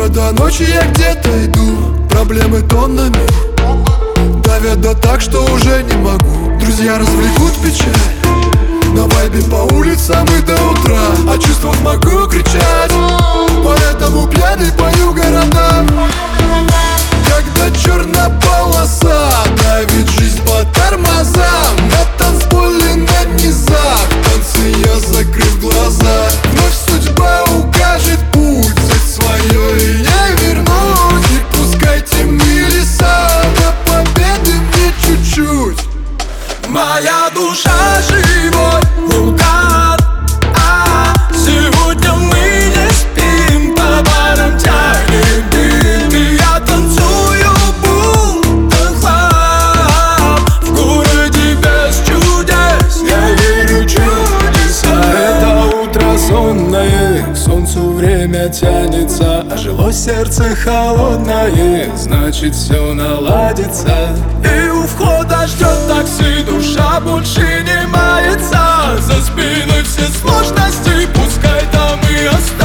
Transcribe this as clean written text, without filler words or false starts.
утра до ночи я где-то иду, проблемы тоннами давят, да так, что уже не могу. Друзья развлекут печаль, на вайбе по улицам и до утра. О чувствах могу кричать, поэтому пьяный пою городам. Когда черная полоса давит жизнь по тормозам, на танцполе на низах танцы я, закрыв глаза. Вновь судьба укажет путь, взять свое и не вернуть. И пускай темные леса, до победы мне чуть-чуть. Моя душа живой вулкан, сегодня мы не спим, по барам тянем дым. И я танцую будто хлам, в городе без чудес я верю в чудеса. Это утро сонное, к солнцу время тянется, а жило сердце холодное, значит все наладится. И у входа ждет такси, душа больше не мается. За спиной все сложности, пускай там и останется.